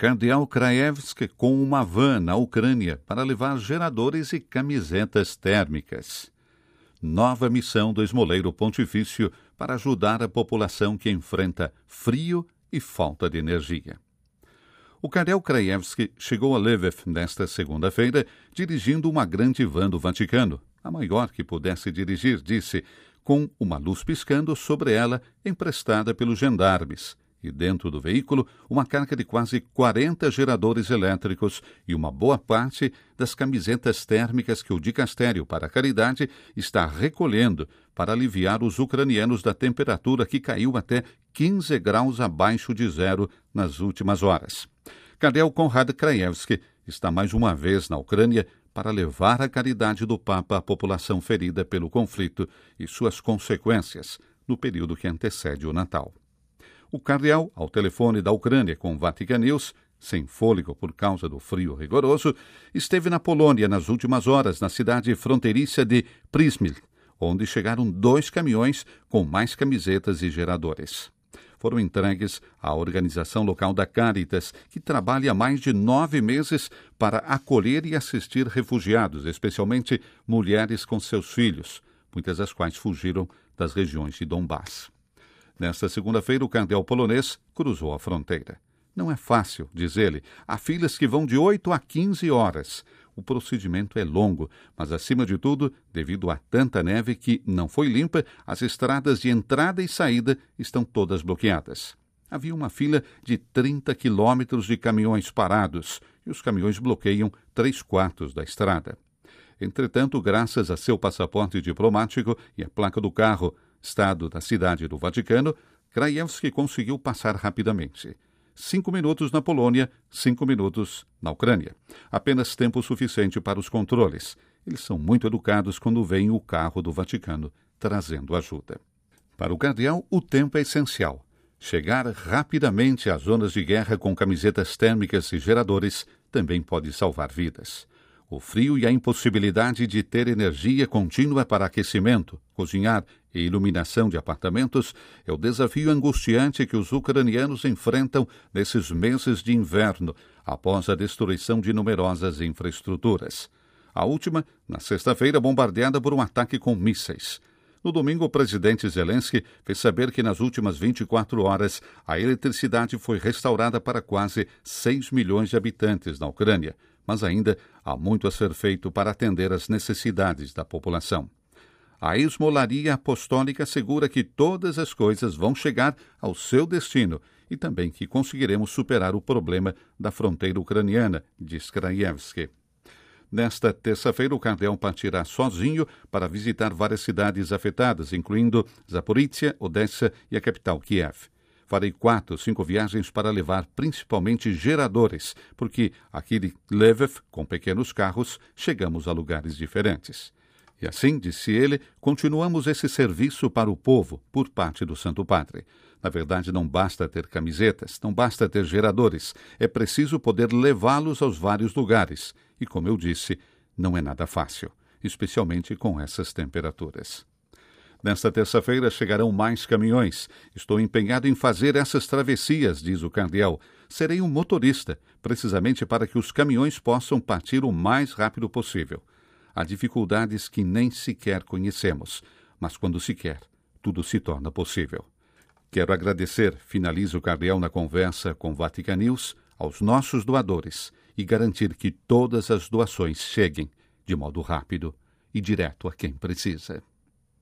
Cardeal Krajewski com uma van na Ucrânia para levar geradores e camisetas térmicas. Nova missão do Esmoleiro Pontifício para ajudar a população que enfrenta frio e falta de energia. O Cardeal Krajewski chegou a Lviv nesta segunda-feira dirigindo uma grande van do Vaticano, a maior que pudesse dirigir, disse, com uma luz piscando sobre ela emprestada pelos gendarmes, e dentro do veículo uma carga de quase 40 geradores elétricos e uma boa parte das camisetas térmicas que o Dicastério para a Caridade está recolhendo para aliviar os ucranianos da temperatura que caiu até 15 graus abaixo de zero nas últimas horas. Cardeal Konrad Krajewski está mais uma vez na Ucrânia para levar a caridade do Papa à população ferida pelo conflito e suas consequências no período que antecede o Natal. O cardeal, ao telefone da Ucrânia com Vatican News, sem fôlego por causa do frio rigoroso, esteve na Polônia nas últimas horas, na cidade fronteiriça de Przemyśl, onde chegaram 2 caminhões com mais camisetas e geradores. Foram entregues à organização local da Caritas, que trabalha há mais de 9 meses para acolher e assistir refugiados, especialmente mulheres com seus filhos, muitas das quais fugiram das regiões de Donbass. Nesta segunda-feira, o cardeal polonês cruzou a fronteira. Não é fácil, diz ele. Há filas que vão de 8 a 15 horas. O procedimento é longo, mas, acima de tudo, devido a tanta neve que não foi limpa, as estradas de entrada e saída estão todas bloqueadas. Havia uma fila de 30 quilômetros de caminhões parados, e os caminhões bloqueiam 3/4 da estrada. Entretanto, graças a seu passaporte diplomático e a placa do carro, estado da cidade do Vaticano, Krajewski conseguiu passar rapidamente. 5 minutos na Polônia, 5 minutos na Ucrânia. Apenas tempo suficiente para os controles. Eles são muito educados quando vem o carro do Vaticano trazendo ajuda. Para o cardeal, o tempo é essencial. Chegar rapidamente às zonas de guerra com camisetas térmicas e geradores também pode salvar vidas. O frio e a impossibilidade de ter energia contínua para aquecimento, cozinhar e iluminação de apartamentos é o desafio angustiante que os ucranianos enfrentam nesses meses de inverno, após a destruição de numerosas infraestruturas. A última, na sexta-feira, bombardeada por um ataque com mísseis. No domingo, o presidente Zelensky fez saber que nas últimas 24 horas a eletricidade foi restaurada para quase 6 milhões de habitantes na Ucrânia, mas ainda há muito a ser feito para atender às necessidades da população. A Esmolaria Apostólica assegura que todas as coisas vão chegar ao seu destino e também que conseguiremos superar o problema da fronteira ucraniana, diz Krajewski. Nesta terça-feira, o cardeal partirá sozinho para visitar várias cidades afetadas, incluindo Zaporizhia, Odessa e a capital Kiev. Farei 4 ou 5 viagens para levar principalmente geradores, porque aqui de Lviv, com pequenos carros, chegamos a lugares diferentes. E assim, disse ele, continuamos esse serviço para o povo, por parte do Santo Padre. Na verdade, não basta ter camisetas, não basta ter geradores, é preciso poder levá-los aos vários lugares. E, como eu disse, não é nada fácil, especialmente com essas temperaturas. Nesta terça-feira chegarão mais caminhões. Estou empenhado em fazer essas travessias, diz o cardeal. Serei um motorista, precisamente para que os caminhões possam partir o mais rápido possível. Há dificuldades que nem sequer conhecemos, mas quando se quer, tudo se torna possível. Quero agradecer, finaliza o cardeal na conversa com Vatican News, aos nossos doadores e garantir que todas as doações cheguem de modo rápido e direto a quem precisa.